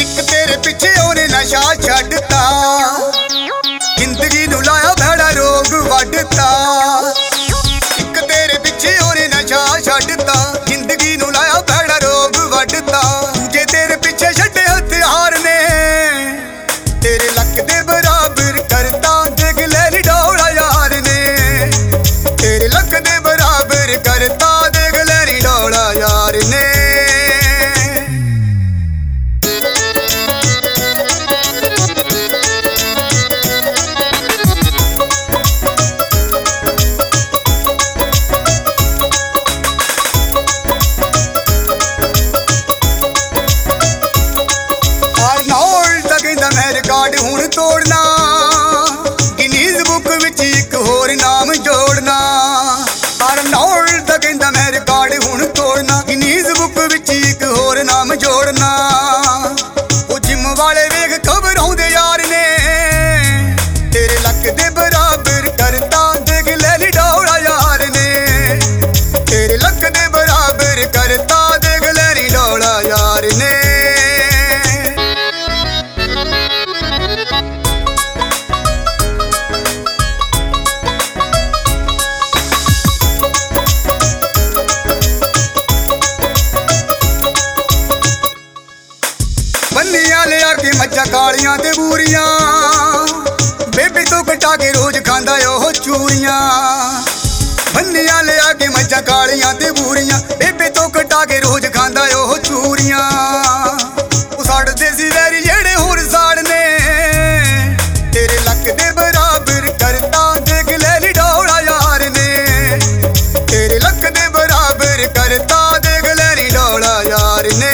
ਇੱਕ ਤੇਰੇ ਪਿੱਛੇ ਉਹਨੇ ਨਸ਼ਾ ਛੱਡਤਾ, ਜ਼ਿੰਦਗੀ ਨੂੰ ਲਾਇਆ ਭੈੜਾ ਰੋਗ ਵੱਢਤਾ। ਇੱਕ ਤੇਰੇ ਪਿੱਛੇ ਉਹਨੇ ਨਸ਼ਾ ਛੱਡਤਾ, ਜ਼ਿੰਦਗੀ ਨੂੰ ਲਾਇਆ ਭੈੜਾ ਰੋਗ ਵੱਢਤਾ। ਦੂਜੇ ਤੇਰੇ ਪਿੱਛੇ ਛੱਡੇ ਹਥਿਆਰ ਨੇ, ਤੇਰੇ ਲੱਕ ਦੇ ਬਰਾਬਰ ਕਰਤਾ। ਦੇਖ ਲੈ ਨੀ ਡੋਲਾ ਯਾਰ ਨੇ, ਤੇਰੇ ਲੱਕ ਦੇ ਬਰਾਬਰ ਕਰਤਾ। ਦੇਖ ਲੈ ਨੀ ਡੋਲਾ ਯਾਰ ਨੇ। ਮੈਂ ਰਿਕਾਰਡ ਹੁਣ ਤੋੜਨਾ, ਗਿਨੀਜ਼ ਬੁੱਕ ਵਿੱਚ ਇੱਕ ਹੋਰ ਨਾਮ ਜੋੜਨਾ। ਅਰਨੋਲਡ ਦਾ ਕਹਿੰਦਾ ਮੈਂ ਰਿਕਾਰਡ ਹੁਣ ਤੋੜਨਾ, ਗਿਨੀਜ਼ ਬੁੱਕ ਵਿੱਚ ਇੱਕ ਹੋਰ ਨਾਮ ਜੋੜਨਾ। ਉਹ ਜਿੰਮ ਵਾਲੇ ਵੇਖ ਘਬਰਾਉਂਦੇ ਯਾਰ ਨੇ, ਤੇਰੇ ਲੱਕ ਦੇ ਬਰਾਬਰ ਕਰਤਾ। ਦੇਖ ਲੈ ਨੀ ਡੋਲਾ ਯਾਰ ਨੇ, ਤੇਰੇ ਲੱਕ ਦੇ ਬਰਾਬਰ ਕਰਤਾ। ਦੇਖ ਲੈ ਨੀ ਡੋਲਾ ਯਾਰ ਨੇ। ਬੰਨੀਆਂ ਲਿਆ ਕੇ ਮੱਝਾਂ ਕਾਲੀਆਂ ਤੇ ਬੂਰੀਆਂ, ਬੇਬੇ ਤੋਂ ਕਟਾ ਕੇ ਰੋਜ਼ ਖਾਂਦਾ ਉਹ ਚੂਰੀਆਂ। ਬੰਨੀਆਂ ਲਿਆ ਕੇ ਮੱਝਾਂ ਕਾਲੀਆਂ ਤੇ ਬੂਰੀਆਂ, ਬੇਬੇ ਤੋਂ ਕਟਾ ਕੇ ਰੋਜ਼ ਖਾਂਦਾ ਉਹ ਚੂਰੀਆਂ। ਉਹ ਸਾੜਦੇ ਸੀ ਵੈਰੀ ਜਿਹੜੇ ਹੋਰ ਸਾੜਨੇ, ਤੇਰੇ ਲੱਕ ਦੇ ਬਰਾਬਰ ਕਰਤਾ। ਦੇਖ ਲੈ ਨੀ ਡੋਲਾ ਯਾਰ ਨੇ, ਤੇਰੇ ਲੱਕ ਦੇ ਬਰਾਬਰ ਕਰਤਾ। ਦੇਖ ਲੈ ਨੀ ਡੋਲਾ ਯਾਰ ਨੇ।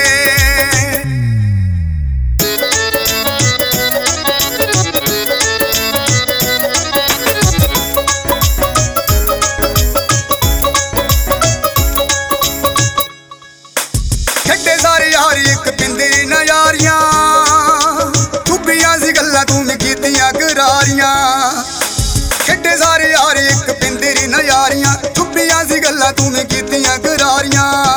ਛੱਡੇ ਸਾਰੇ ਯਾਰ ਇੱਕ ਪਿੰਦੇ ਨਾ ਯਾਰੀਆਂ, ਚੁੱਪੀਆਂ ਸੀ ਗੱਲਾਂ ਤੂੰ ਨੇ ਕੀਤੀਆਂ ਕਰਾਰੀਆਂ। ਛੱਡੇ ਸਾਰੇ ਯਾਰ ਇੱਕ ਪਿੰਦੇ ਨਾ ਯਾਰੀਆਂ, ਚੁੱਪੀਆਂ ਸੀ ਗੱਲਾਂ ਤੂੰ ਨੇ ਕੀਤੀਆਂ ਕਰਾਰੀਆਂ।